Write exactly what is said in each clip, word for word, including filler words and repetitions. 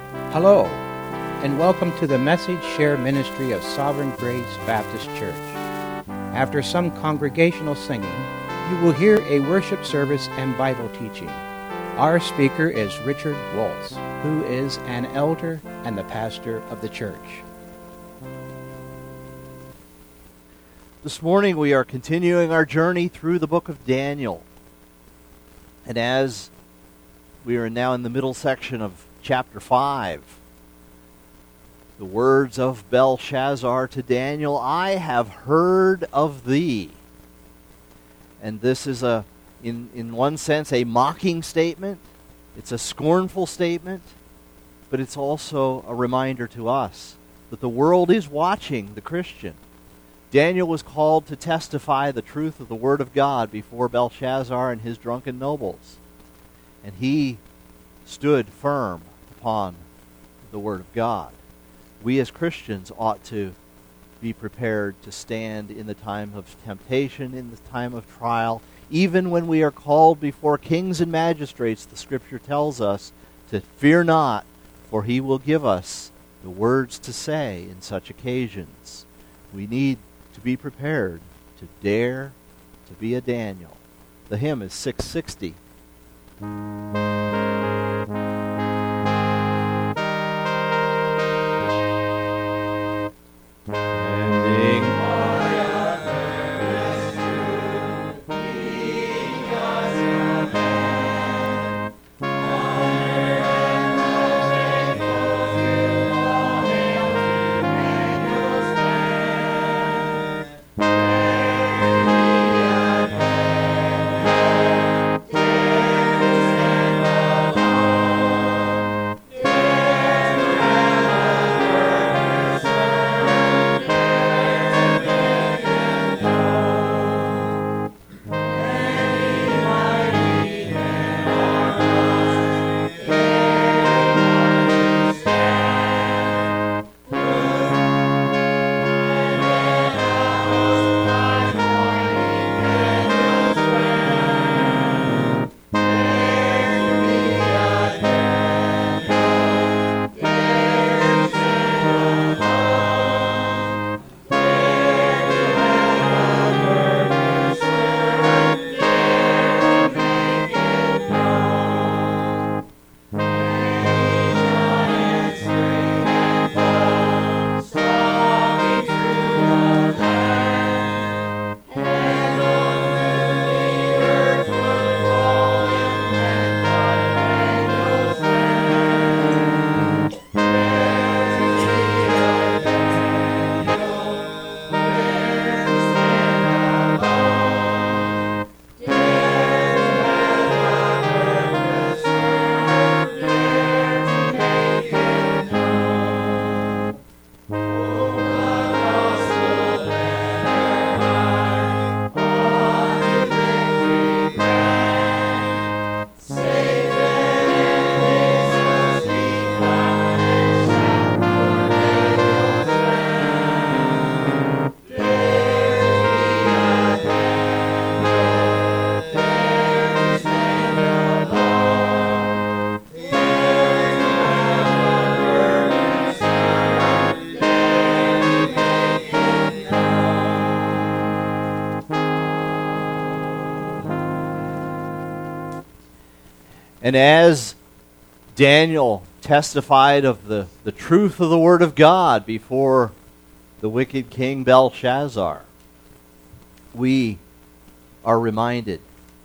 Hello, and welcome to the Message Share Ministry of Sovereign Grace Baptist Church. After some congregational singing, you will hear a worship service and Bible teaching. Our speaker is Richard Waltz, who is an elder and the pastor of the church. This morning we are continuing our journey through the book of Daniel. And as we are now in the middle section of chapter five, the words of Belshazzar to Daniel, I have heard of thee. And this is, a, in, in one sense, a mocking statement. It's a scornful statement, but it's also a reminder to us that the world is watching the Christian. Daniel was called to testify the truth of the Word of God before Belshazzar and his drunken nobles. And he stood firm upon the Word of God. We as Christians ought to be prepared to stand in the time of temptation, in the time of trial. Even when we are called before kings and magistrates, the Scripture tells us to fear not, for he will give us the words to say in such occasions. We need to be prepared to dare to be a Daniel. The hymn is six sixty. And as Daniel testified of the, the truth of the Word of God before the wicked king Belshazzar, we are reminded,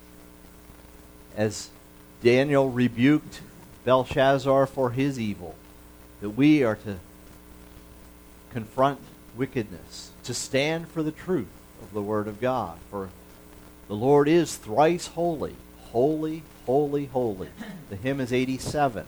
as Daniel rebuked Belshazzar for his evil, that we are to confront wickedness, to stand for the truth of the Word of God. For the Lord is thrice holy, holy, holy, holy. The hymn is eighty-seven.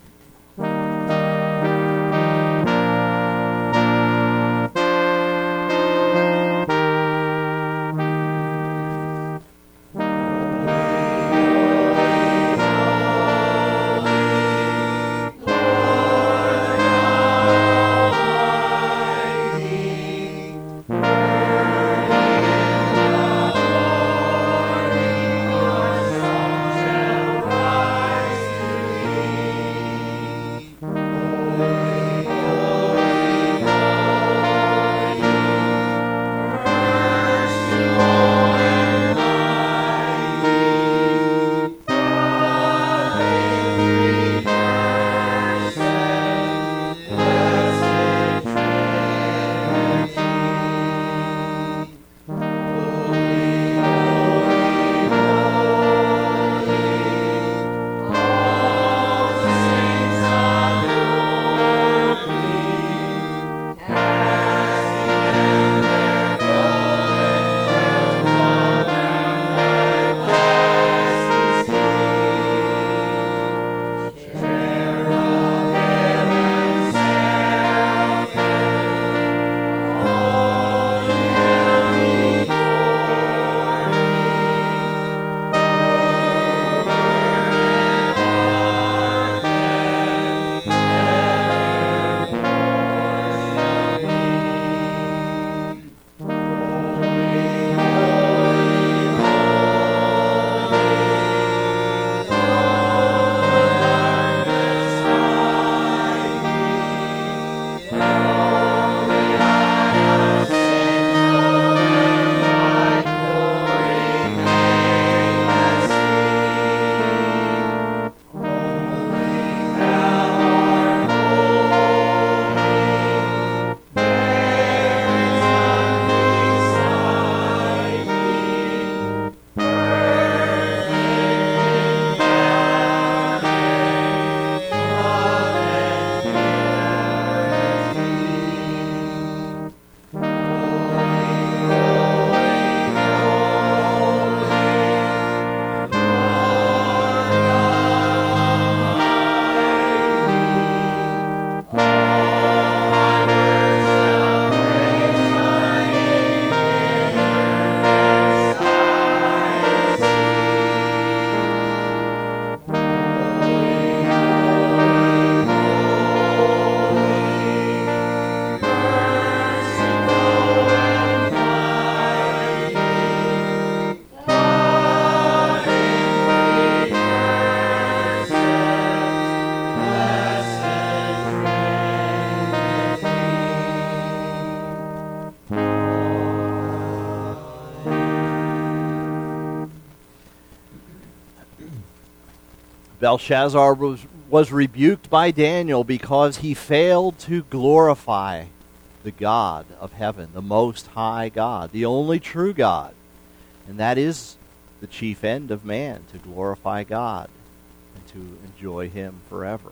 Belshazzar was, was rebuked by Daniel because he failed to glorify the God of heaven, the Most High God, the only true God. And that is the chief end of man, to glorify God and to enjoy Him forever.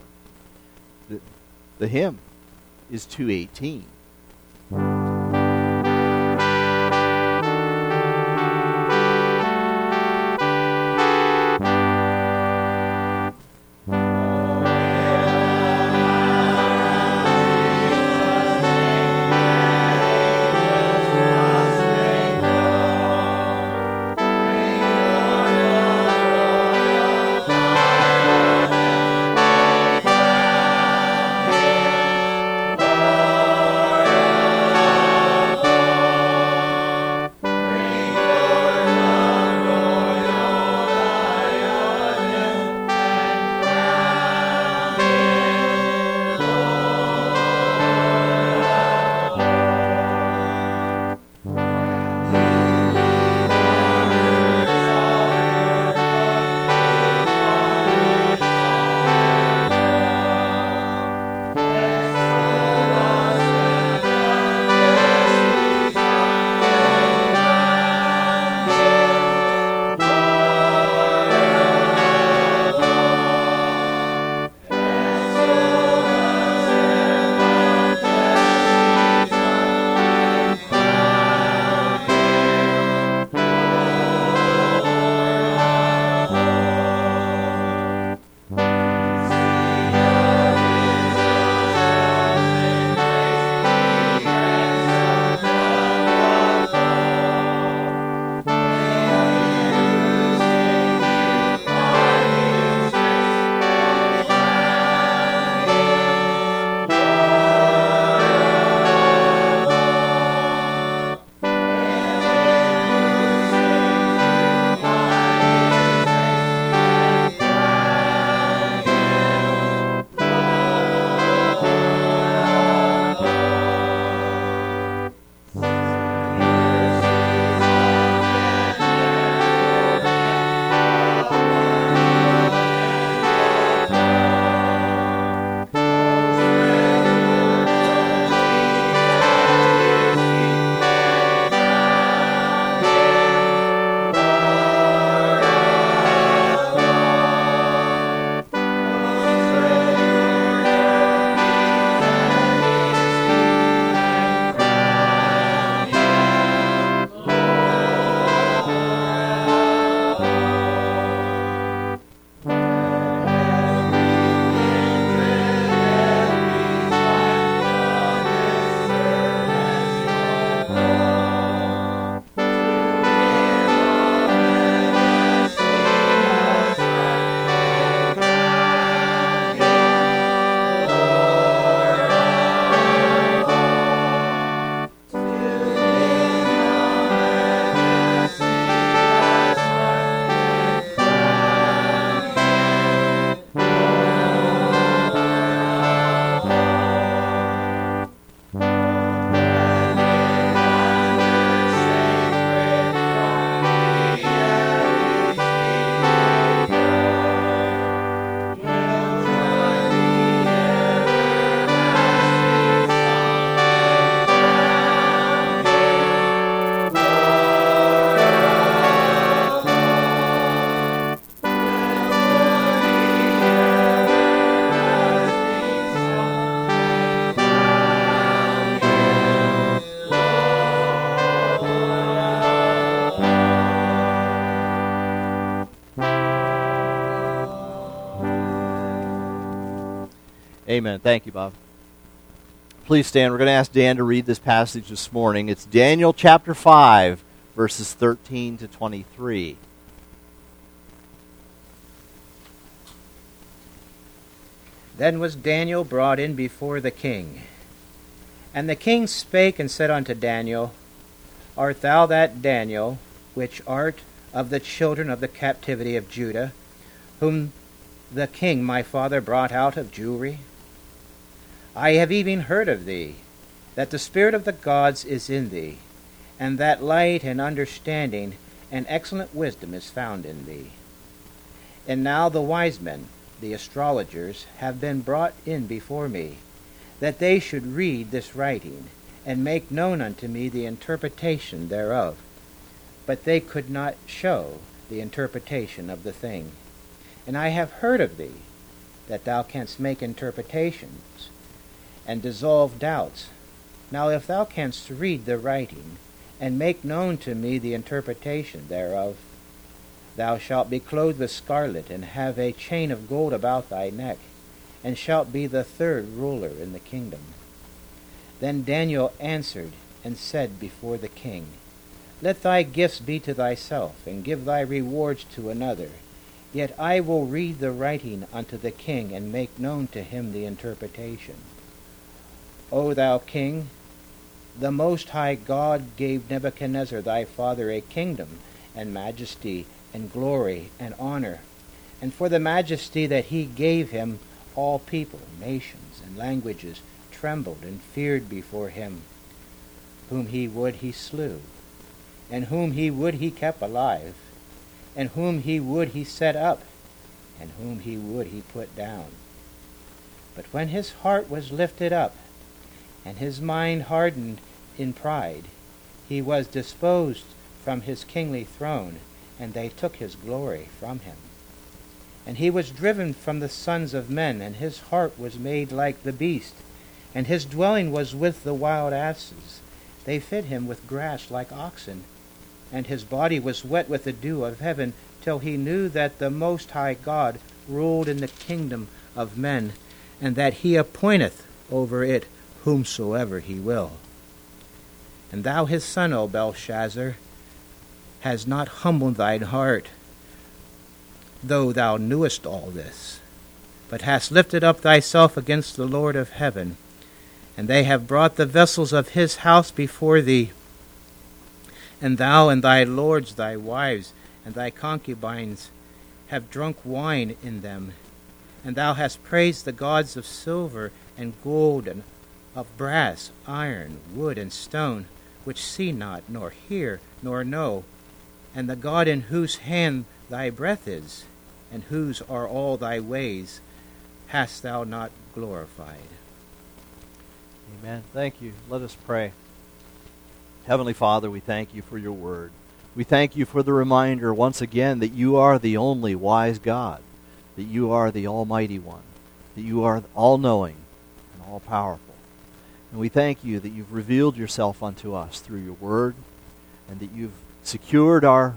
The, the hymn is two eighteen. Lord Amen. Thank you, Bob. Please stand. We're going to ask Dan to read this passage this morning. It's Daniel chapter five, verses thirteen to twenty-three. Then was Daniel brought in before the king. And the king spake and said unto Daniel, Art thou that Daniel, which art of the children of the captivity of Judah, whom the king my father brought out of Jewry? I have even heard of thee, that the spirit of the gods is in thee, and that light and understanding and excellent wisdom is found in thee. And now the wise men, the astrologers, have been brought in before me, that they should read this writing, and make known unto me the interpretation thereof. But they could not show the interpretation of the thing. And I have heard of thee, that thou canst make interpretations, and dissolve doubts. Now if thou canst read the writing, and make known to me the interpretation thereof, thou shalt be clothed with scarlet, and have a chain of gold about thy neck, and shalt be the third ruler in the kingdom. Then Daniel answered and said before the king, Let thy gifts be to thyself, and give thy rewards to another. Yet I will read the writing unto the king, and make known to him the interpretation. O thou king, the Most High God gave Nebuchadnezzar thy father a kingdom, and majesty, and glory, and honor. And for the majesty that he gave him, all people, nations, and languages trembled and feared before him. Whom he would he slew, and whom he would he kept alive, and whom he would he set up, and whom he would he put down. But when his heart was lifted up, and his mind hardened in pride, he was disposed from his kingly throne, and they took his glory from him. And he was driven from the sons of men, and his heart was made like the beast, and his dwelling was with the wild asses. They fed him with grass like oxen, and his body was wet with the dew of heaven, till he knew that the Most High God ruled in the kingdom of men, and that he appointeth over it whomsoever he will. And thou his son, O Belshazzar, hast not humbled thine heart, though thou knewest all this, but hast lifted up thyself against the Lord of heaven. And they have brought the vessels of his house before thee, and thou and thy lords, thy wives, and thy concubines have drunk wine in them. And thou hast praised the gods of silver and gold, and of brass, iron, wood, and stone, which see not, nor hear, nor know, and the God in whose hand thy breath is, and whose are all thy ways, hast thou not glorified. Amen. Thank you. Let us pray. Heavenly Father, we thank you for your word. We thank you for the reminder once again that you are the only wise God, that you are the Almighty One, that you are all-knowing and all-powerful. And we thank you that you've revealed yourself unto us through your word, and that you've secured our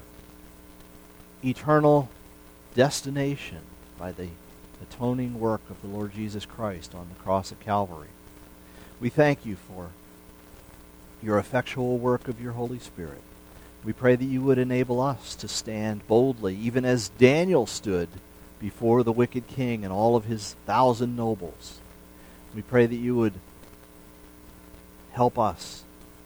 eternal destination by the atoning work of the Lord Jesus Christ on the cross of Calvary. We thank you for your effectual work of your Holy Spirit. We pray that you would enable us to stand boldly, even as Daniel stood before the wicked king and all of his thousand nobles. We pray that you would help us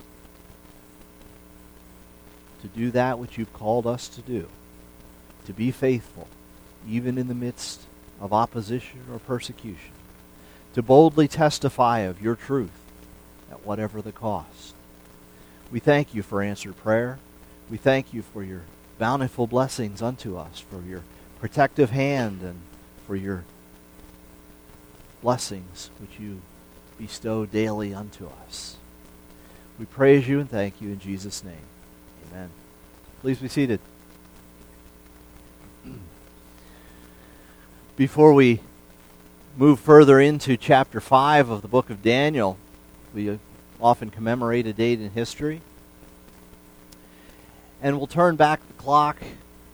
to do that which you've called us to do, to be faithful, even in the midst of opposition or persecution, to boldly testify of your truth at whatever the cost. We thank you for answered prayer. We thank you for your bountiful blessings unto us, for your protective hand, and for your blessings which you bestow daily unto us. We praise you and thank you in Jesus' name. Amen. Please be seated. Before we move further into chapter five of the book of Daniel, we often commemorate a date in history. And we'll turn back the clock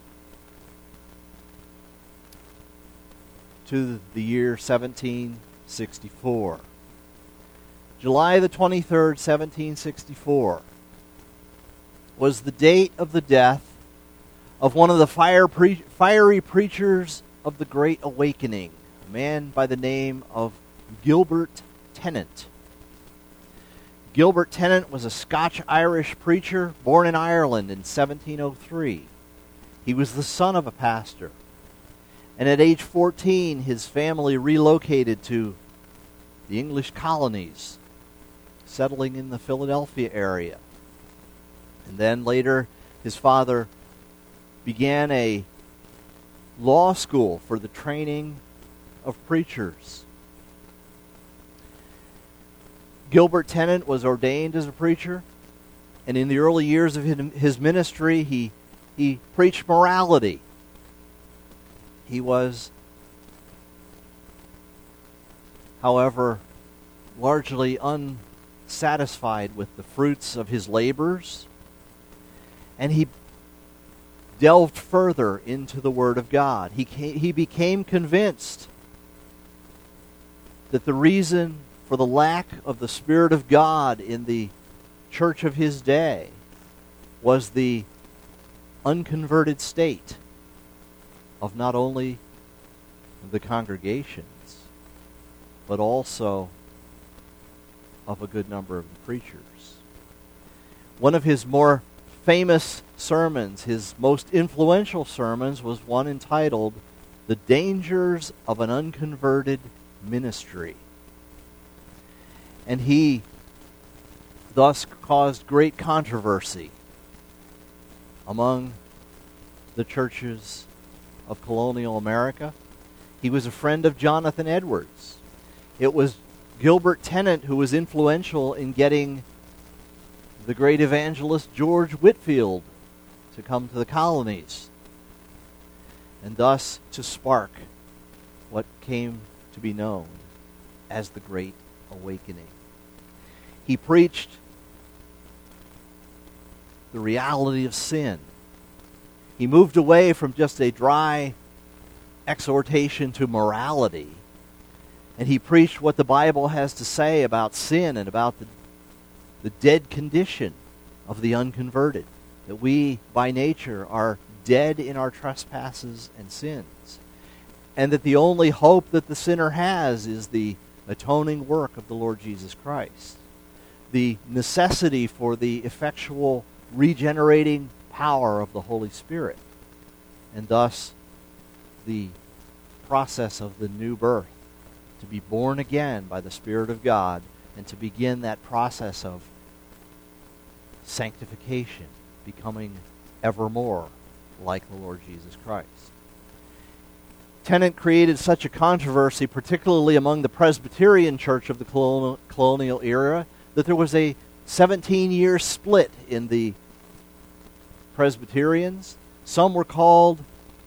to the year seventeen sixty-four. July the twenty-third, seventeen sixty-four, was the date of the death of one of the fire pre- fiery preachers of the Great Awakening, a man by the name of Gilbert Tennent. Gilbert Tennent was a Scotch-Irish preacher born in Ireland in seventeen oh three. He was the son of a pastor. And at age fourteen, his family relocated to the English colonies, settling in the Philadelphia area. And then later, his father began a law school for the training of preachers. Gilbert Tennent was ordained as a preacher, and in the early years of his ministry, he, he preached morality. He was, however, largely unsatisfied with the fruits of his labors, and he delved further into the Word of God. He came, he became convinced that the reason for the lack of the Spirit of God in the church of his day was the unconverted state of not only the congregations, but also of a good number of the preachers. One of his more famous sermons, his most influential sermons, was one entitled "The Dangers of an Unconverted Ministry." And he thus caused great controversy among the churches of colonial America. He was a friend of Jonathan Edwards. It was Gilbert Tennent who was influential in getting the great evangelist George Whitefield to come to the colonies, and thus to spark what came to be known as the Great Awakening. He preached the reality of sin. He moved away from just a dry exhortation to morality, and he preached what the Bible has to say about sin and about the, the dead condition of the unconverted, that we by nature are dead in our trespasses and sins, and that the only hope that the sinner has is the atoning work of the Lord Jesus Christ, the necessity for the effectual regenerating power of the Holy Spirit, and thus the process of the new birth, to be born again by the Spirit of God and to begin that process of sanctification, becoming ever more like the Lord Jesus Christ. Tennent created such a controversy, particularly among the Presbyterian church of the colonial, colonial era, that there was a seventeen-year split in the Presbyterians. Some were called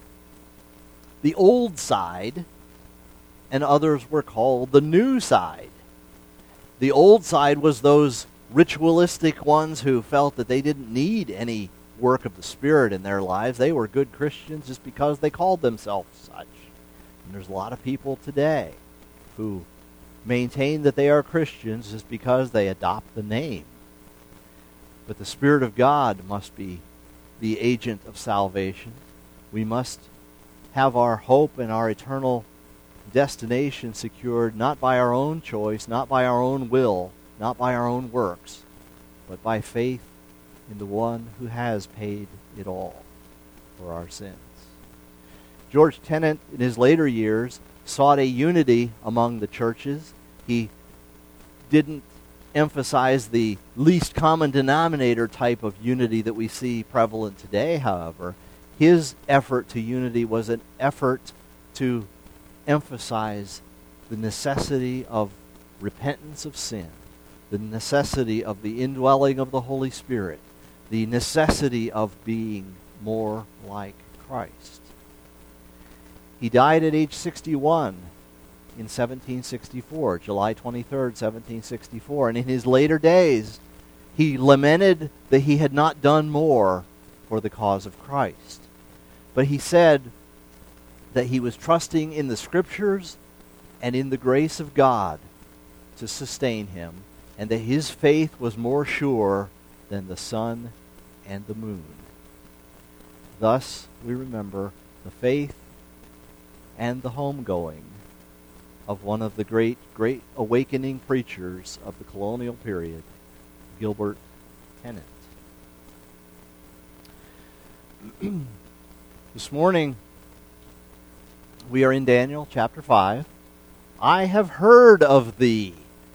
the old side, and others were called the new side. The old side was those ritualistic ones who felt that they didn't need any work of the Spirit in their lives. They were good Christians just because they called themselves such. And there's a lot of people today who maintain that they are Christians just because they adopt the name. But the Spirit of God must be the agent of salvation. We must have our hope and our eternal destination secured not by our own choice, not by our own will, not by our own works, but by faith in the one who has paid it all for our sins. George Tennent, in his later years, sought a unity among the churches. He didn't emphasize the least common denominator type of unity that we see prevalent today, however. His effort to unity was an effort to emphasize the necessity of repentance of sin, the necessity of the indwelling of the Holy Spirit, the necessity of being more like Christ. He died at age sixty-one in seventeen sixty-four, July twenty-third, seventeen sixty-four. And in his later days, he lamented that he had not done more for the cause of Christ. But he said that he was trusting in the Scriptures and in the grace of God to sustain him, and that his faith was more sure than the sun and the moon. Thus, we remember the faith and the homegoing of one of the great, great awakening preachers of the colonial period, Gilbert Tennent. This morning, we are in Daniel chapter five. I have heard of thee.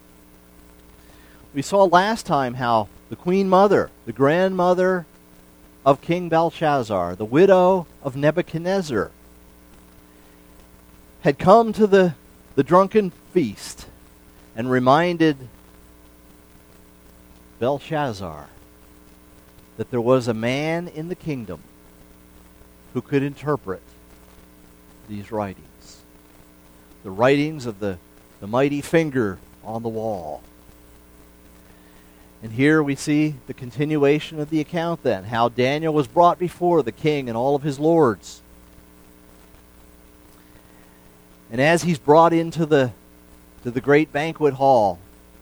We saw last time how the queen mother, the grandmother of King Belshazzar, the widow of Nebuchadnezzar, had come to the, the drunken feast and reminded Belshazzar that there was a man in the kingdom who could interpret these writings. The writings of the, the mighty finger on the wall. And here we see the continuation of the account then, how Daniel was brought before the king and all of his lords. And as he's brought into the, to the great banquet hall,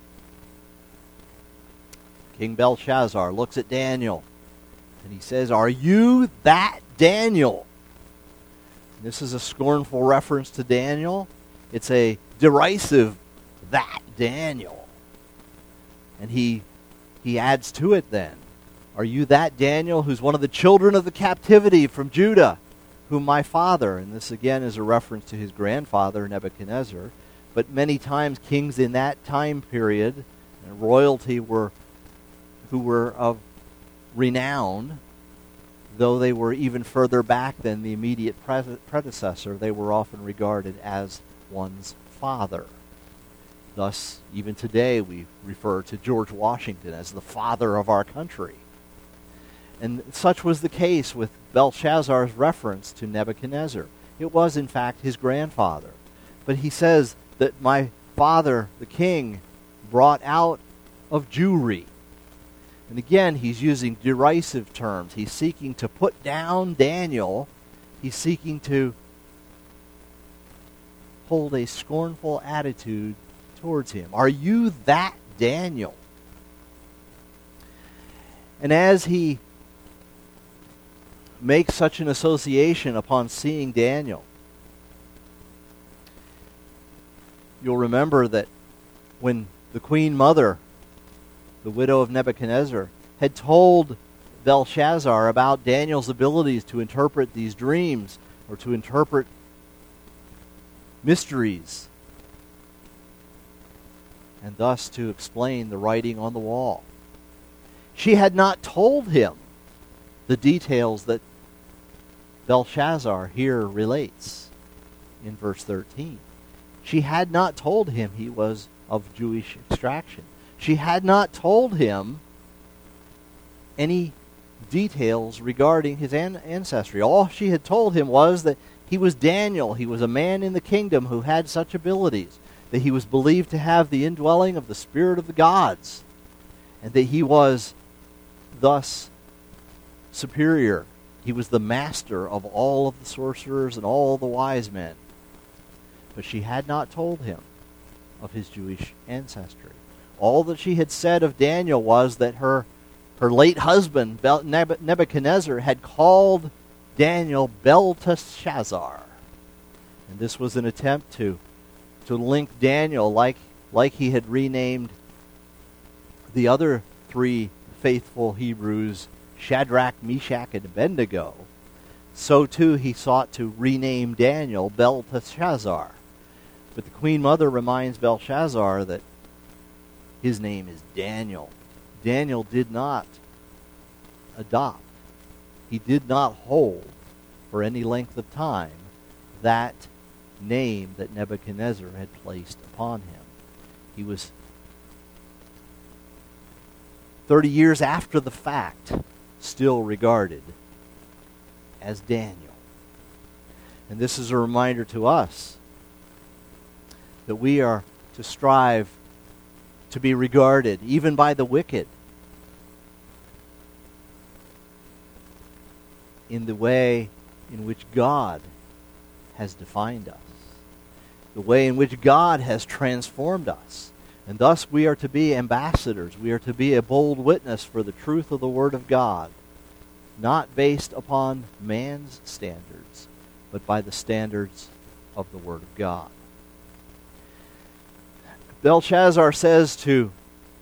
King Belshazzar looks at Daniel and he says, "Are you that Daniel?" This is a scornful reference to Daniel. It's a derisive, "that Daniel." And he he adds to it then, "Are you that Daniel who's one of the children of the captivity from Judah, whom my father," and this again is a reference to his grandfather Nebuchadnezzar, but many times kings in that time period and royalty were who were of renown, though they were even further back than the immediate pre- predecessor, they were often regarded as one's father. Thus, even today, we refer to George Washington as the father of our country. And such was the case with Belshazzar's reference to Nebuchadnezzar. It was, in fact, his grandfather. But he says that my father, the king, brought out of Jewry. And again, he's using derisive terms. He's seeking to put down Daniel. He's seeking to hold a scornful attitude towards him. "Are you that Daniel?" And as he makes such an association upon seeing Daniel, you'll remember that when the queen mother, the widow of Nebuchadnezzar, had told Belshazzar about Daniel's abilities to interpret these dreams or to interpret mysteries, and thus to explain the writing on the wall, she had not told him the details that Belshazzar here relates in verse thirteen. She had not told him he was of Jewish extraction. She had not told him any details regarding his an- ancestry. All she had told him was that he was Daniel. He was a man in the kingdom who had such abilities, that he was believed to have the indwelling of the spirit of the gods, and that he was thus superior. He was the master of all of the sorcerers and all the wise men. But she had not told him of his Jewish ancestry. All that she had said of Daniel was that her, her late husband, Nebuchadnezzar, had called Daniel Belteshazzar. And this was an attempt to, to link Daniel, like, like he had renamed the other three faithful Hebrews, Shadrach, Meshach, and Abednego. So too he sought to rename Daniel Belteshazzar. But the queen mother reminds Belshazzar that his name is Daniel. Daniel did not adopt. He did not hold for any length of time that name that Nebuchadnezzar had placed upon him. He was thirty years after the fact still regarded as Daniel. And this is a reminder to us that we are to strive to be regarded, even by the wicked, in the way in which God has defined us. the way in which God has transformed us. And thus we are to be ambassadors. We are to be a bold witness for the truth of the Word of God, not based upon man's standards, but by the standards of the Word of God. Belshazzar says to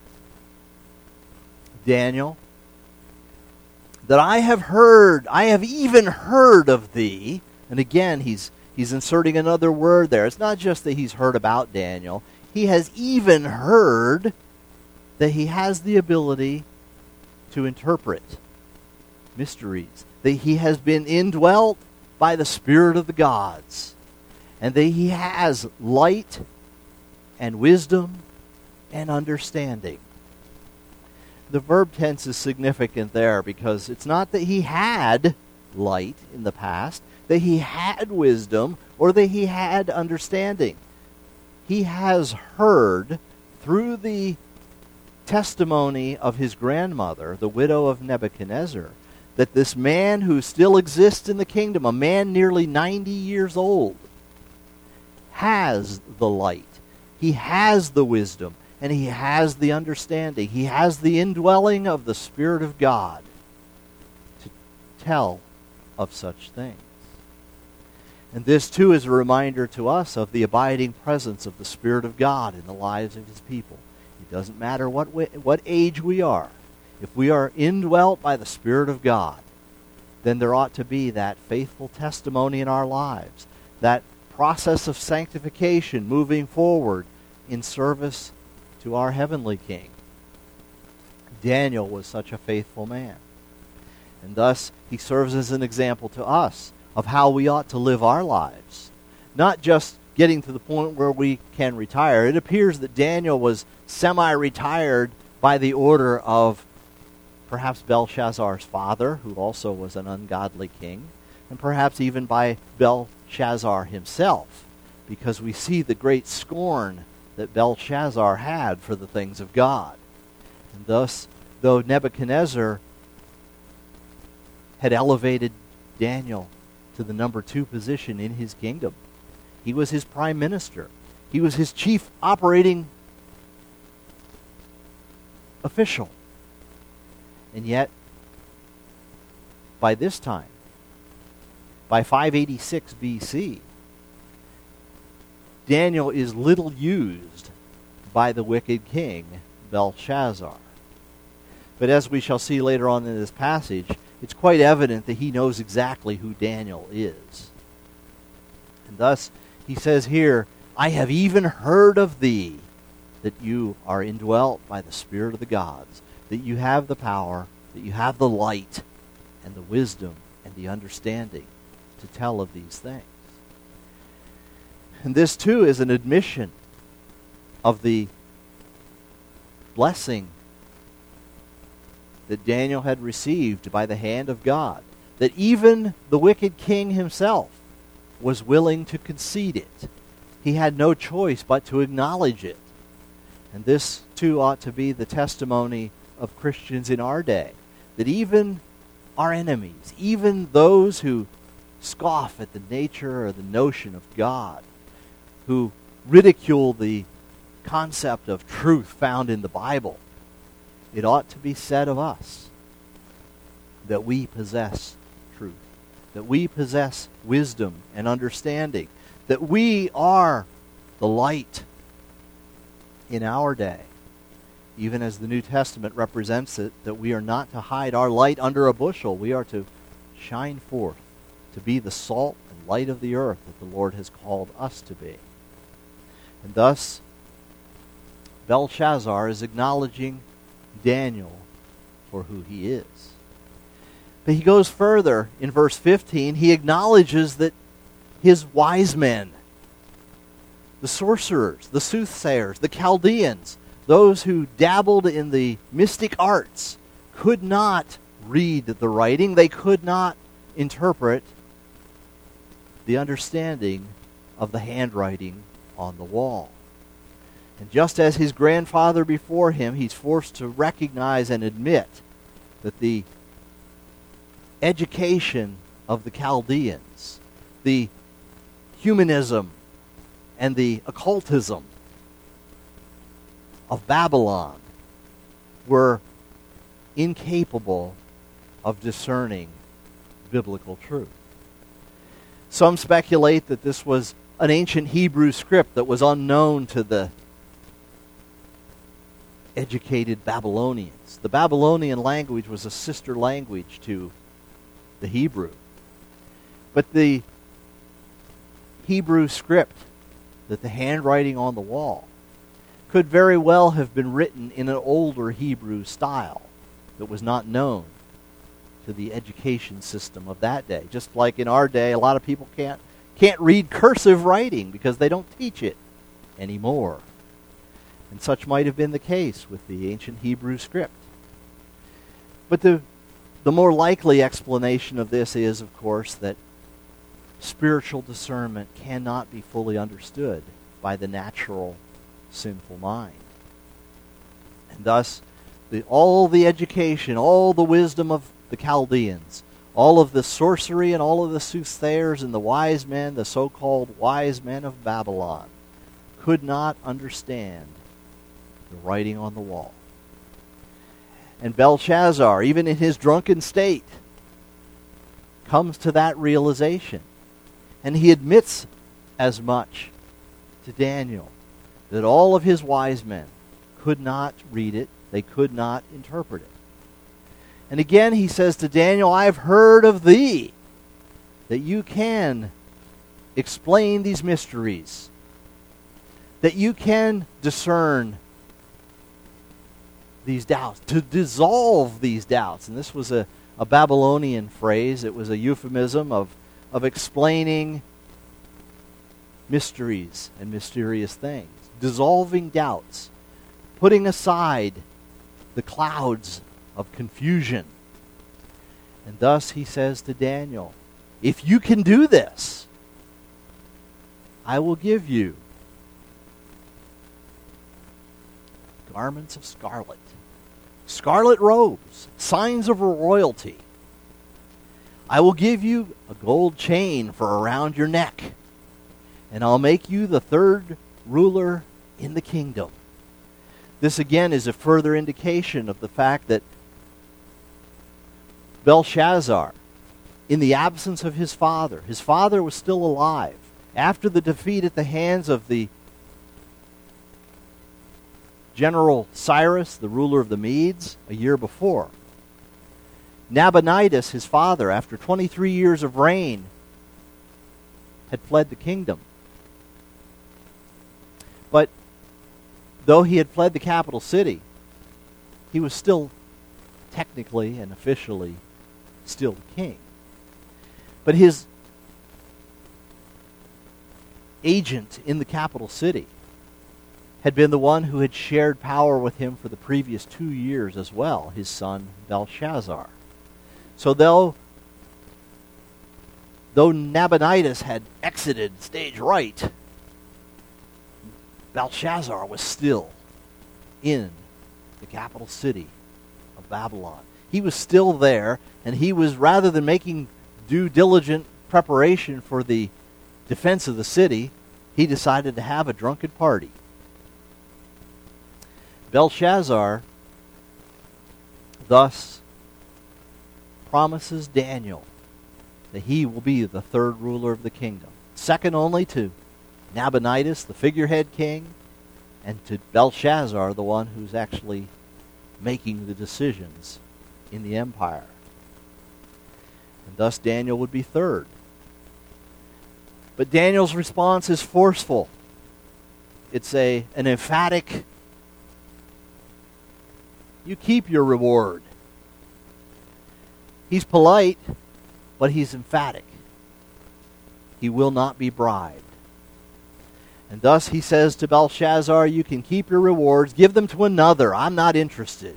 Daniel that I have heard, I have even heard of thee. And again, he's he's inserting another word there. It's not just that he's heard about Daniel. He has even heard that he has the ability to interpret mysteries, that he has been indwelt by the Spirit of the gods, and that he has light and wisdom and understanding. The verb tense is significant there because it's not that he had light in the past, that he had wisdom, or that he had understanding. He has heard through the testimony of his grandmother, the widow of Nebuchadnezzar, that this man who still exists in the kingdom, a man nearly ninety years old, has the light. He has the wisdom, and he has the understanding. He has the indwelling of the Spirit of God to tell of such things. And this, too, is a reminder to us of the abiding presence of the Spirit of God in the lives of His people. It doesn't matter what way, what age we are. If we are indwelt by the Spirit of God, then there ought to be that faithful testimony in our lives, that process of sanctification moving forward in service to our heavenly King. Daniel was such a faithful man. And thus, he serves as an example to us of how we ought to live our lives. Not just getting to the point where we can retire. It appears that Daniel was semi-retired by the order of perhaps Belshazzar's father, who also was an ungodly king, and perhaps even by Belshazzar himself, because we see the great scorn that Belshazzar had for the things of God. And thus, though Nebuchadnezzar had elevated Daniel to the number two position in his kingdom, he was his prime minister. He was his chief operating official. And yet, by this time, by five eighty-six B C, Daniel is little used by the wicked king Belshazzar. But as we shall see later on in this passage, it's quite evident that he knows exactly who Daniel is. And thus, he says here, I have even heard of thee, that you are indwelt by the Spirit of the gods, that you have the power, that you have the light, and the wisdom, and the understanding to tell of these things. And this, too, is an admission of the blessing that Daniel had received by the hand of God, that even the wicked king himself was willing to concede it. He had no choice but to acknowledge it. And this, too, ought to be the testimony of Christians in our day, that even our enemies, even those who scoff at the nature or the notion of God, who ridicule the concept of truth found in the Bible, it ought to be said of us that we possess truth, that we possess wisdom and understanding, that we are the light in our day, even as the New Testament represents it, that we are not to hide our light under a bushel. We are to shine forth, to be the salt and light of the earth that the Lord has called us to be. And thus, Belshazzar is acknowledging Daniel for who he is. But he goes further in verse fifteen. He acknowledges that his wise men, the sorcerers, the soothsayers, the Chaldeans, those who dabbled in the mystic arts, could not read the writing. They could not interpret the understanding of the handwriting on the wall. And just as his grandfather before him, he's forced to recognize and admit that the education of the Chaldeans, the humanism and the occultism of Babylon were incapable of discerning biblical truth. Some speculate that this was an ancient Hebrew script that was unknown to the educated Babylonians. The Babylonian language was a sister language to the Hebrew. But the Hebrew script, that the handwriting on the wall, could very well have been written in an older Hebrew style that was not known to the education system of that day. Just like in our day, a lot of people can't can't read cursive writing because they don't teach it anymore. And such might have been the case with the ancient Hebrew script. But the the more likely explanation of this is, of course, that spiritual discernment cannot be fully understood by the natural, sinful mind. And thus, the, all the education, all the wisdom of the Chaldeans, all of the sorcery and all of the soothsayers and the wise men, the so-called wise men of Babylon, could not understand the writing on the wall. And Belshazzar, even in his drunken state, comes to that realization. And he admits as much to Daniel, that all of his wise men could not read it, they could not interpret it. And again he says to Daniel, I have heard of thee, that you can explain these mysteries, that you can discern these doubts, to dissolve these doubts. And this was a, a Babylonian phrase. It was a euphemism of, of explaining mysteries and mysterious things. Dissolving doubts. Putting aside the clouds of confusion. And thus he says to Daniel, if you can do this, I will give you garments of scarlet, scarlet robes, signs of royalty. I will give you a gold chain for around your neck, and I'll make you the third ruler in the kingdom. This again is a further indication of the fact that Belshazzar, in the absence of his father, his father was still alive. After the defeat at the hands of the General Cyrus, the ruler of the Medes, a year before, Nabonidus, his father, after twenty-three years of reign, had fled the kingdom. But though he had fled the capital city, he was still technically and officially still the king. But his agent in the capital city had been the one who had shared power with him for the previous two years as well, his son Belshazzar. So though, though Nabonidus had exited stage right, Belshazzar was still in the capital city of Babylon. He was still there, and he was, rather than making due diligent preparation for the defense of the city, he decided to have a drunken party. Belshazzar thus promises Daniel that he will be the third ruler of the kingdom, second only to Nabonidus, the figurehead king, and to Belshazzar, the one who's actually making the decisions in the empire. And thus Daniel would be third. But Daniel's response is forceful. It's a an emphatic, you keep your reward. He's polite, but he's emphatic. He will not be bribed. And thus he says to Belshazzar, you can keep your rewards, give them to another. I'm not interested.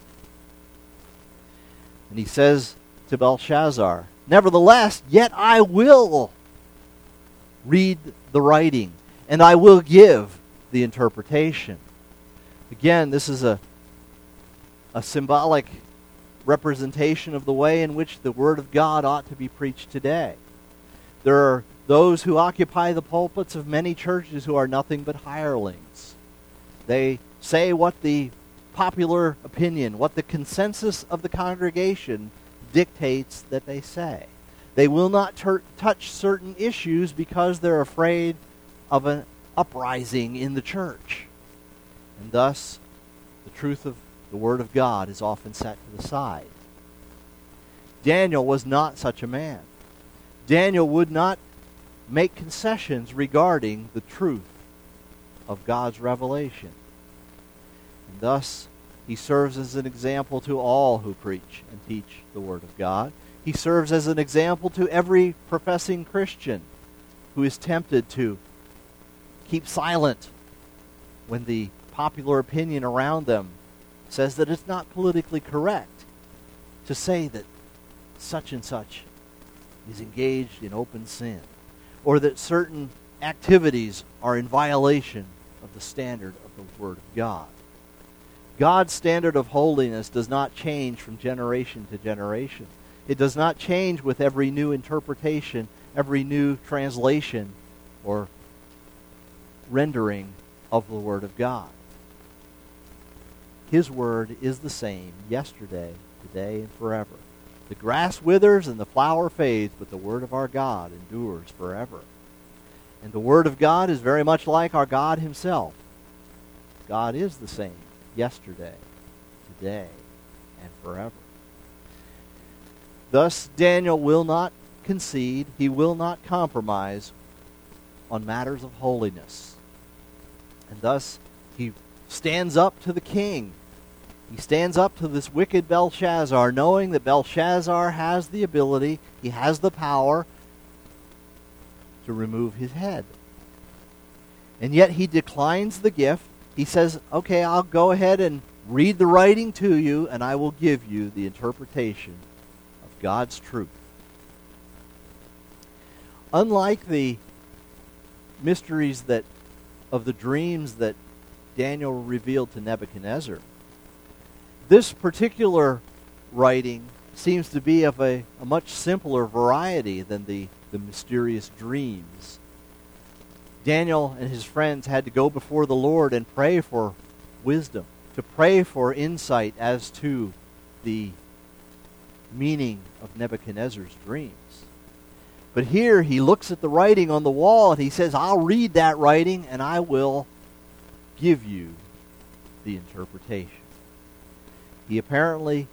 And he says to Belshazzar, nevertheless, yet I will read the writing, and I will give the interpretation. Again, this is a, a symbolic representation of the way in which the Word of God ought to be preached today. There are those who occupy the pulpits of many churches who are nothing but hirelings. They say what the popular opinion, what the consensus of the congregation dictates that they say. They will not ter- touch certain issues because they're afraid of an uprising in the church. And thus, the truth of the Word of God is often set to the side. Daniel was not such a man. Daniel would not make concessions regarding the truth of God's revelation. And thus, he serves as an example to all who preach and teach the Word of God. He serves as an example to every professing Christian who is tempted to keep silent when the popular opinion around them says that it's not politically correct to say that such and such is engaged in open sin, or that certain activities are in violation of the standard of the Word of God. God's standard of holiness does not change from generation to generation. It does not change with every new interpretation, every new translation, or rendering of the Word of God. His Word is the same yesterday, today, and forever. The grass withers and the flower fades, but the Word of our God endures forever. And the Word of God is very much like our God Himself. God is the same yesterday, today, and forever. Thus, Daniel will not concede, he will not compromise on matters of holiness. And thus, he stands up to the king. He stands up to this wicked Belshazzar, knowing that Belshazzar has the ability, he has the power to remove his head. And yet he declines the gift. He says, okay, I'll go ahead and read the writing to you, and I will give you the interpretation of God's truth. Unlike the mysteries that of the dreams that Daniel revealed to Nebuchadnezzar, this particular writing seems to be of a, a much simpler variety than the, the mysterious dreams. Daniel and his friends had to go before the Lord and pray for wisdom, to pray for insight as to the meaning of Nebuchadnezzar's dreams. But here he looks at the writing on the wall and he says, I'll read that writing and I will give you the interpretation. He apparently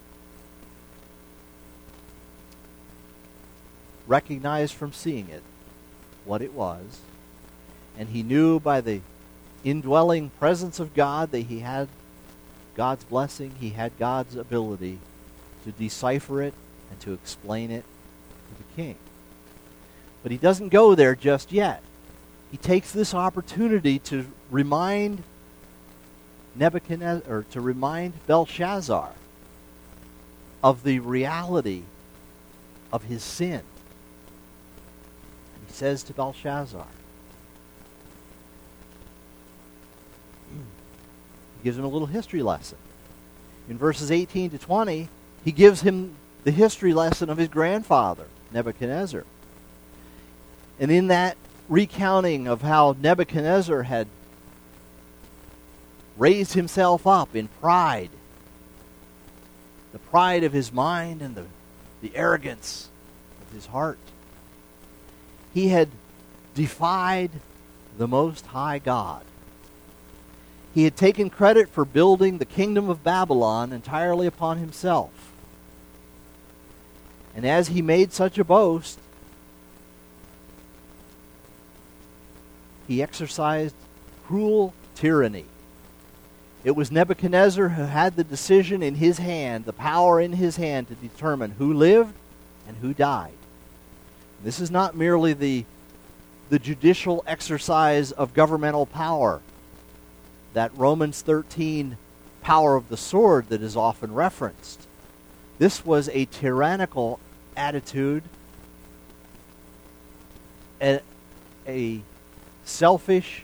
recognized from seeing it what it was, and he knew by the indwelling presence of God that he had God's blessing, he had God's ability to decipher it and to explain it to the king. But he doesn't go there just yet. He takes this opportunity to remind Nebuchadnezzar, or to remind Belshazzar of the reality of his sin. And he says to Belshazzar, he gives him a little history lesson. In verses eighteen to twenty, he gives him the history lesson of his grandfather, Nebuchadnezzar. And in that recounting of how Nebuchadnezzar had raised himself up in pride, the pride of his mind and the, the arrogance of his heart, he had defied the Most High God. He had taken credit for building the kingdom of Babylon entirely upon himself. And as he made such a boast, he exercised cruel tyranny. It was Nebuchadnezzar who had the decision in his hand, the power in his hand to determine who lived and who died. This is not merely the, the judicial exercise of governmental power, that Romans thirteen power of the sword that is often referenced. This was a tyrannical attitude, a, a selfish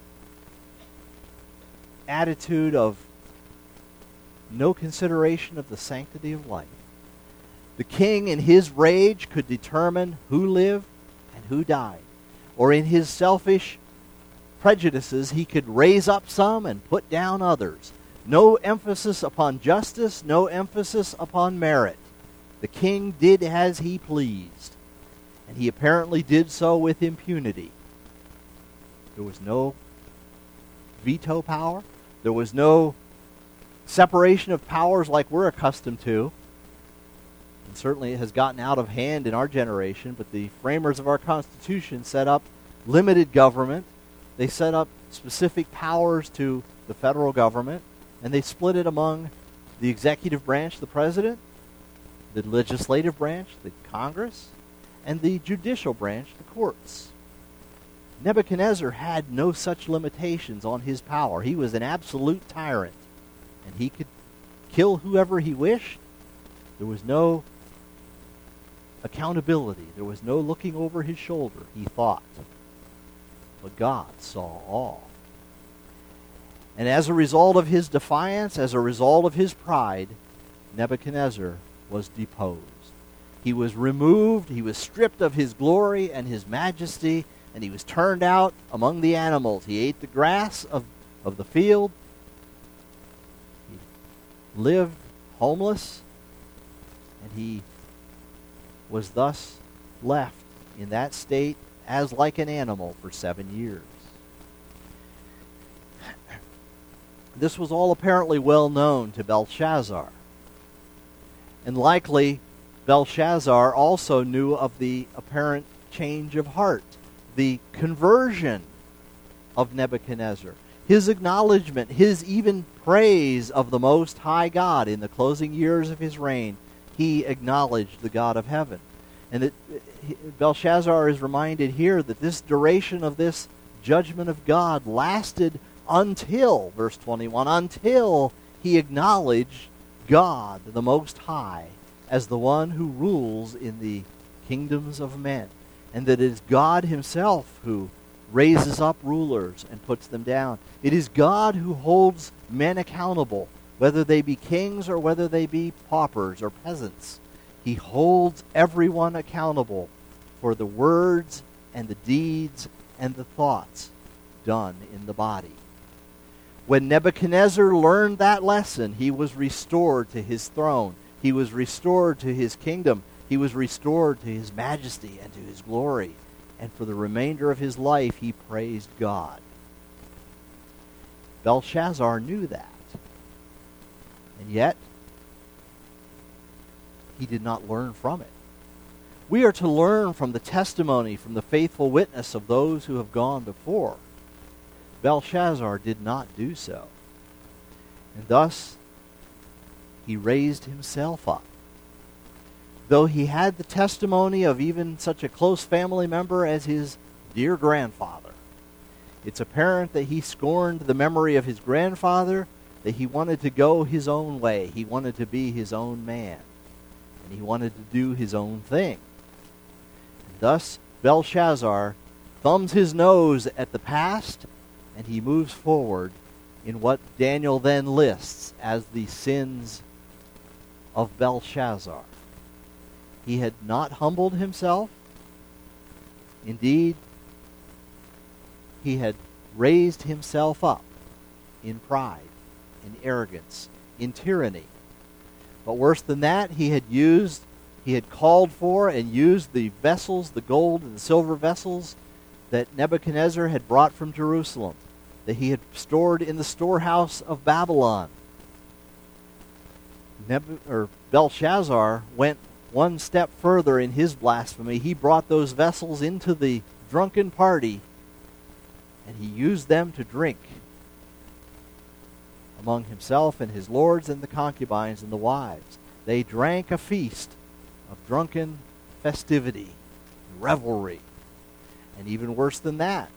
attitude of no consideration of the sanctity of life. The king in his rage could determine who lived and who died. Or in his selfish prejudices, he could raise up some and put down others. No emphasis upon justice, no emphasis upon merit. The king did as he pleased, and he apparently did so with impunity. There was no veto power. There was no separation of powers like we're accustomed to. And certainly it has gotten out of hand in our generation, but the framers of our Constitution set up limited government. They set up specific powers to the federal government, and they split it among the executive branch, the president, the legislative branch, the Congress, and the judicial branch, the courts. Nebuchadnezzar had no such limitations on his power. He was an absolute tyrant, and he could kill whoever he wished. There was no accountability. There was no looking over his shoulder, he thought. But God saw all. And as a result of his defiance, as a result of his pride, Nebuchadnezzar was deposed. He was removed, he was stripped of his glory and his majesty, and he was turned out among the animals. He ate the grass of, of the field. He lived homeless, and he was thus left in that state as like an animal for seven years. This was all apparently well known to Belshazzar. And likely, Belshazzar also knew of the apparent change of heart, the conversion of Nebuchadnezzar, his acknowledgement, his even praise of the Most High God in the closing years of his reign. He acknowledged the God of heaven. And it, Belshazzar is reminded here that this duration of this judgment of God lasted until, verse twenty-one, until he acknowledged God, the Most High, as the one who rules in the kingdoms of men, and that it is God himself who raises up rulers and puts them down. It is God who holds men accountable, whether they be kings or whether they be paupers or peasants. He holds everyone accountable for the words and the deeds and the thoughts done in the body. When Nebuchadnezzar learned that lesson, he was restored to his throne. He was restored to his kingdom. He was restored to his majesty and to his glory. And for the remainder of his life, he praised God. Belshazzar knew that. And yet, he did not learn from it. We are to learn from the testimony, from the faithful witness of those who have gone before. Belshazzar did not do so. And thus, he raised himself up. Though he had the testimony of even such a close family member as his dear grandfather, it's apparent that he scorned the memory of his grandfather, that he wanted to go his own way. He wanted to be his own man. And he wanted to do his own thing. And thus, Belshazzar thumbs his nose at the past, and he moves forward in what Daniel then lists as the sins of Belshazzar. He had not humbled himself. Indeed, he had raised himself up in pride, in arrogance, in tyranny. But worse than that, he had used, he had called for and used the vessels, the gold and the silver vessels that Nebuchadnezzar had brought from Jerusalem, that he had stored in the storehouse of Babylon. Nebu- or Belshazzar went one step further in his blasphemy. He brought those vessels into the drunken party, and he used them to drink among himself and his lords and the concubines and the wives. They drank a feast of drunken festivity, revelry. And even worse than that,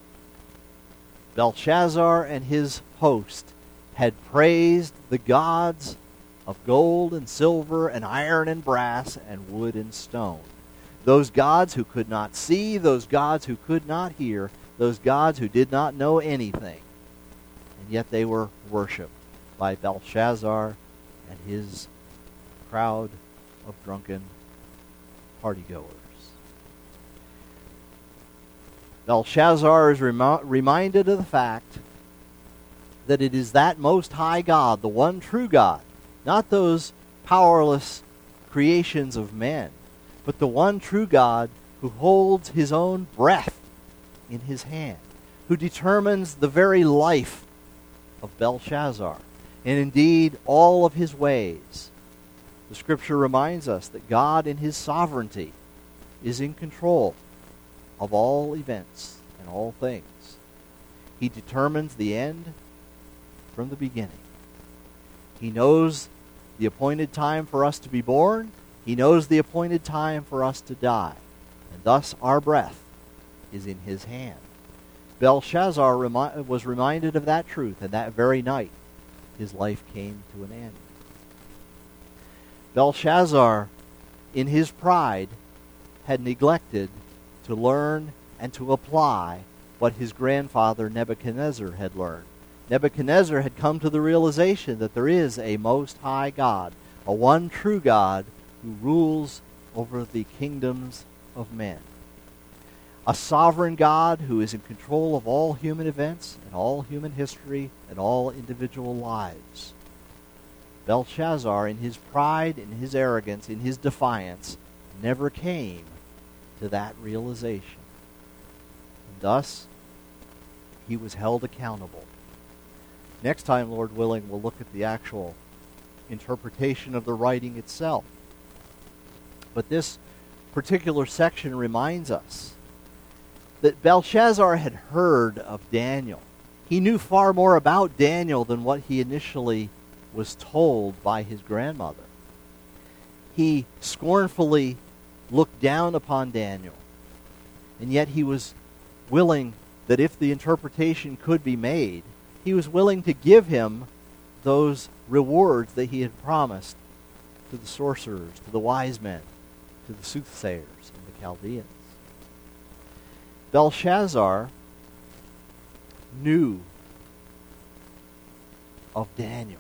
Belshazzar and his host had praised the gods of gold and silver and iron and brass and wood and stone. Those gods who could not see, those gods who could not hear, those gods who did not know anything. And yet they were worshipped by Belshazzar and his crowd of drunken partygoers. Belshazzar is remi- reminded of the fact that it is that Most High God, the one true God, not those powerless creations of men, but the one true God who holds his own breath in his hand, who determines the very life of Belshazzar, and indeed all of his ways. The Scripture reminds us that God in his sovereignty is in control of all events and all things. He determines the end from the beginning. He knows the appointed time for us to be born. He knows the appointed time for us to die. And thus our breath is in his hand. Belshazzar remi- was reminded of that truth, and that very night his life came to an end. Belshazzar, in his pride, had neglected to learn and to apply what his grandfather Nebuchadnezzar had learned. Nebuchadnezzar had come to the realization that there is a Most High God, a one true God who rules over the kingdoms of men. A sovereign God who is in control of all human events and all human history and all individual lives. Belshazzar, in his pride, in his arrogance, in his defiance, never came to that realization. And thus, he was held accountable. Next time, Lord willing, we'll look at the actual interpretation of the writing itself. But this particular section reminds us that Belshazzar had heard of Daniel. He knew far more about Daniel than what he initially was told by his grandmother. He scornfully looked down upon Daniel, and yet he was willing that if the interpretation could be made, he was willing to give him those rewards that he had promised to the sorcerers, to the wise men, to the soothsayers, and the Chaldeans. Belshazzar knew of Daniel.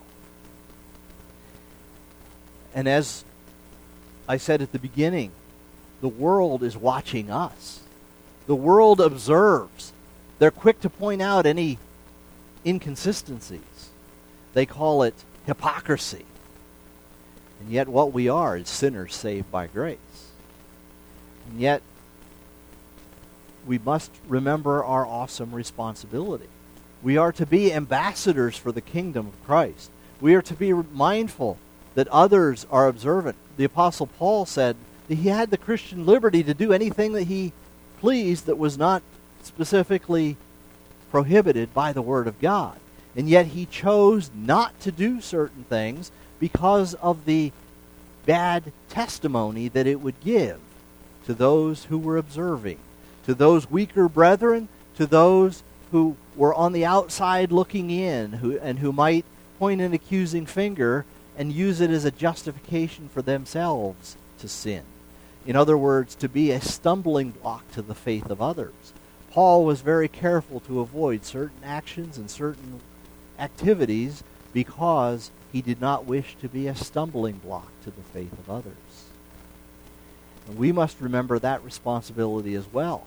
And as I said at the beginning, the world is watching us. The world observes. They're quick to point out any inconsistencies. They call it hypocrisy. And yet what we are is sinners saved by grace. And yet we must remember our awesome responsibility. We are to be ambassadors for the kingdom of Christ. We are to be mindful that others are observant. The Apostle Paul said that he had the Christian liberty to do anything that he pleased that was not specifically prohibited by the Word of God. And yet he chose not to do certain things because of the bad testimony that it would give to those who were observing, to those weaker brethren, to those who were on the outside looking in, who and who might point an accusing finger and use it as a justification for themselves to sin. In other words, to be a stumbling block to the faith of others. Paul was very careful to avoid certain actions and certain activities because he did not wish to be a stumbling block to the faith of others. And we must remember that responsibility as well.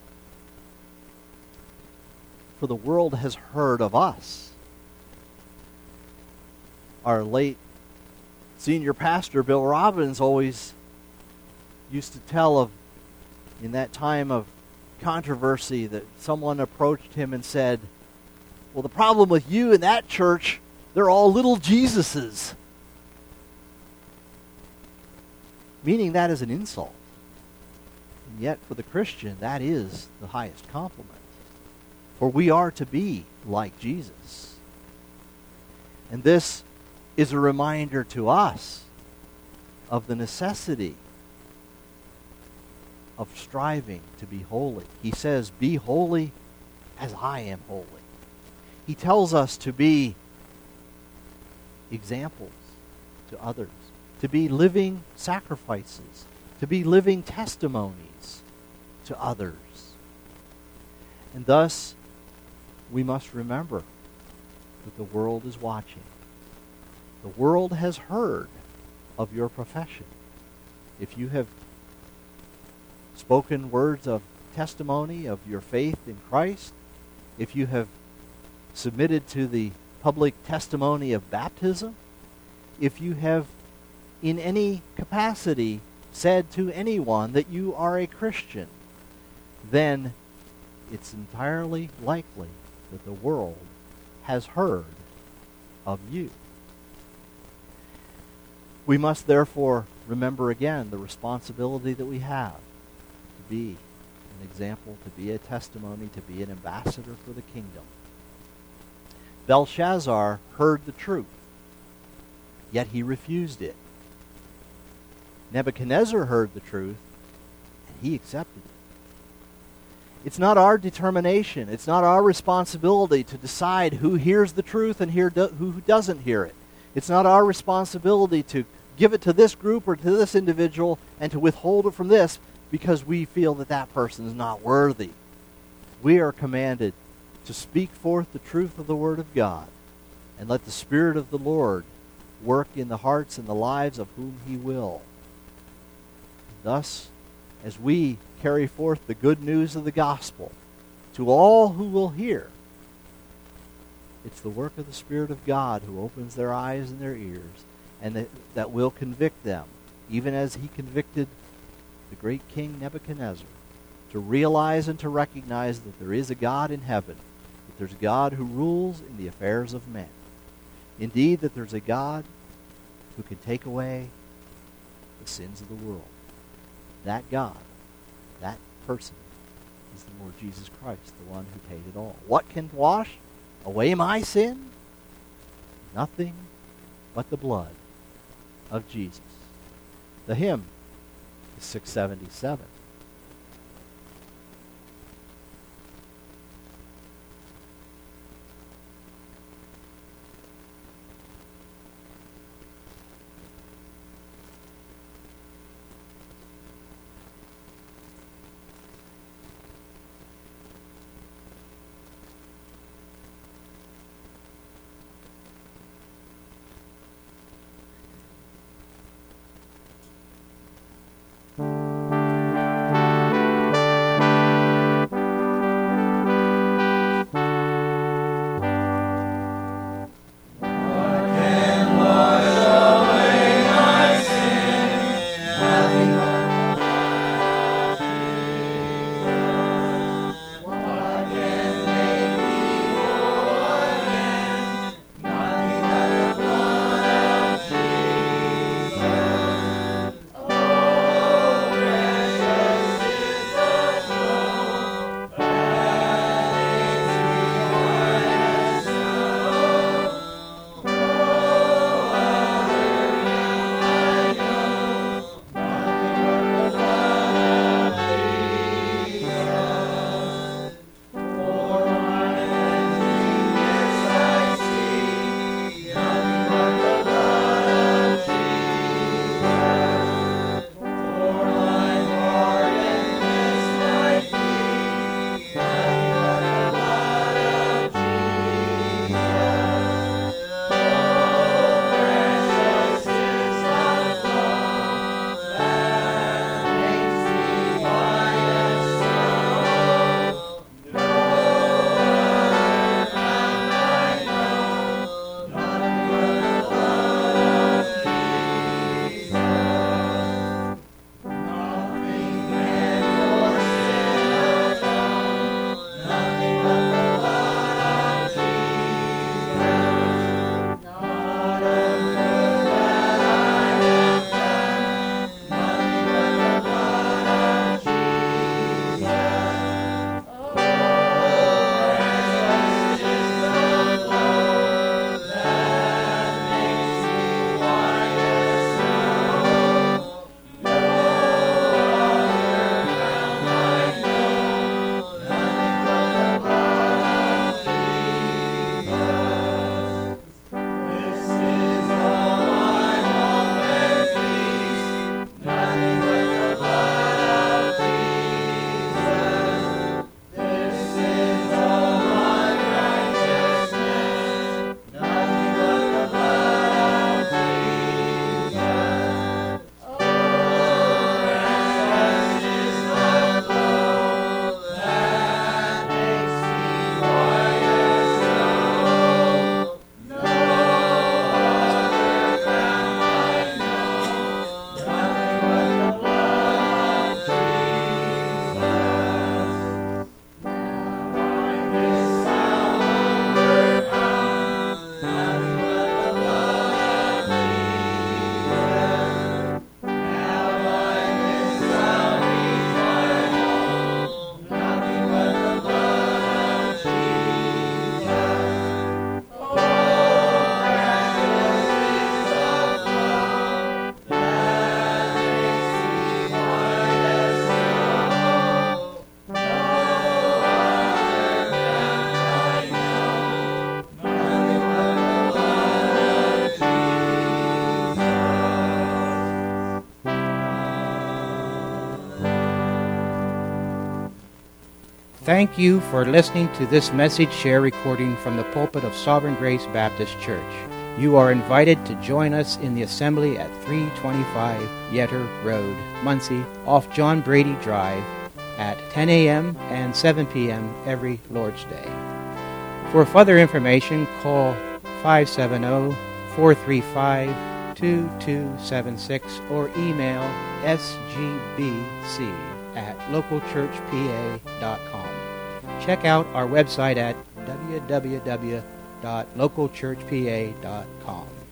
For the world has heard of us. Our late senior pastor, Bill Robbins, always used to tell of, in that time of controversy, that someone approached him and said, well, the problem with you in that church, they're all little Jesuses. Meaning that is an insult. And yet for the Christian, that is the highest compliment. For we are to be like Jesus. And this is a reminder to us of the necessity of striving to be holy. He says, be holy as I am holy. He tells us to be examples to others, to be living sacrifices, to be living testimonies to others. And thus, we must remember that the world is watching. The world has heard of your profession. If you have spoken words of testimony of your faith in Christ, if you have submitted to the public testimony of baptism, if you have in any capacity said to anyone that you are a Christian, then it's entirely likely that the world has heard of you. We must therefore remember again the responsibility that we have to be an example, to be a testimony, to be an ambassador for the kingdom. Belshazzar heard the truth, yet he refused it. Nebuchadnezzar heard the truth, and he accepted it. It's not our determination, it's not our responsibility to decide who hears the truth and hear do- who doesn't hear it. It's not our responsibility to give it to this group or to this individual and to withhold it from this because we feel that that person is not worthy. We are commanded to speak forth the truth of the Word of God and let the Spirit of the Lord work in the hearts and the lives of whom He will. Thus, as we carry forth the good news of the gospel to all who will hear, it's the work of the Spirit of God who opens their eyes and their ears and that, that will convict them, even as He convicted the great King Nebuchadnezzar, to realize and to recognize that there is a God in heaven, that there's a God who rules in the affairs of men. Indeed, that there's a God who can take away the sins of the world. That God, that person, is the Lord Jesus Christ, the one who paid it all. What can wash away my sin? Nothing but the blood of Jesus. The hymn is six seventy-seven. Thank you for listening to this message share recording from the pulpit of Sovereign Grace Baptist Church. You are invited to join us in the assembly at three twenty-five Yetter Road, Muncie, off John Brady Drive, at ten a.m. and seven p.m. every Lord's Day. For further information, call five seven zero, four three five, two two seven six or email s g b c at local church p a dot com. Check out our website at w w w dot local church p a dot com.